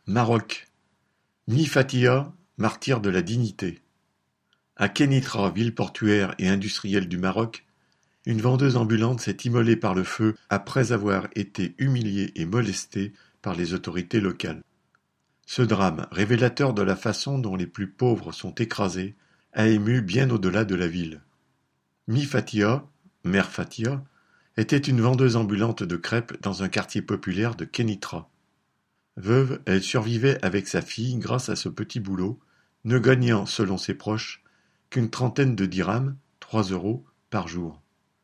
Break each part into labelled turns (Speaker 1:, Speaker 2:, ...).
Speaker 1: Maroc. Mi-Fatiha, martyr de la dignité. À Kénitra, ville portuaire et industrielle du Maroc, une vendeuse ambulante s'est immolée par le feu après avoir été humiliée et molestée par les autorités locales. Ce drame, révélateur de la façon dont les plus pauvres sont écrasés, a ému bien au-delà de la ville. Mi-Fatiha, mère Fatiha, était une vendeuse ambulante de crêpes dans un quartier populaire de Kénitra. Veuve, elle survivait avec sa fille grâce à ce petit boulot, ne gagnant, selon ses proches, qu'une trentaine de dirhams, 3 euros, par jour.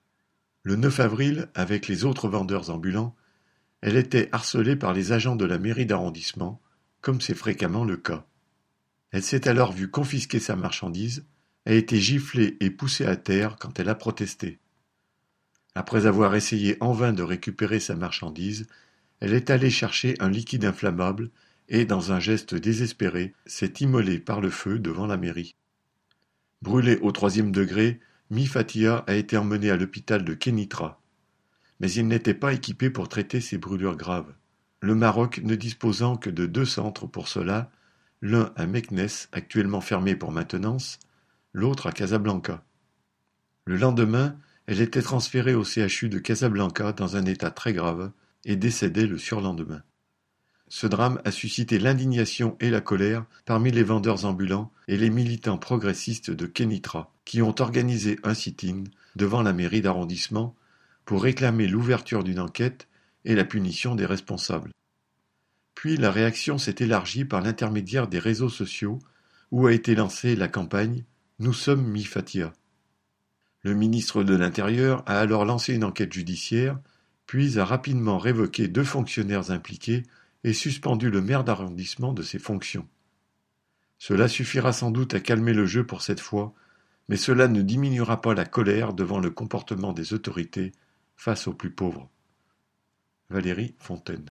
Speaker 1: Le 9 avril, avec les autres vendeurs ambulants, elle était harcelée par les agents de la mairie d'arrondissement, comme c'est fréquemment le cas. Elle s'est alors vue confisquer sa marchandise, a été giflée et poussée à terre quand elle a protesté. Après avoir essayé en vain de récupérer sa marchandise, elle est allée chercher un liquide inflammable et, dans un geste désespéré, s'est immolée par le feu devant la mairie. Brûlée au 3e degré, Mi-Fatiha a été emmenée à l'hôpital de Kénitra. Mais il n'était pas équipé pour traiter ces brûlures graves. Le Maroc ne disposant que de 2 centres pour cela, l'un à Meknès, actuellement fermé pour maintenance, l'autre à Casablanca. Le lendemain, elle était transférée au CHU de Casablanca dans un état très grave et décédait le surlendemain. Ce drame a suscité l'indignation et la colère parmi les vendeurs ambulants et les militants progressistes de Kénitra, qui ont organisé un sit-in devant la mairie d'arrondissement pour réclamer l'ouverture d'une enquête et la punition des responsables. Puis la réaction s'est élargie par l'intermédiaire des réseaux sociaux où a été lancée la campagne « Nous sommes mi-Fatiha ». Le ministre de l'Intérieur a alors lancé une enquête judiciaire, puis a rapidement révoqué 2 fonctionnaires impliqués et suspendu le maire d'arrondissement de ses fonctions. Cela suffira sans doute à calmer le jeu pour cette fois, mais cela ne diminuera pas la colère devant le comportement des autorités face aux plus pauvres. Valérie Fontaine.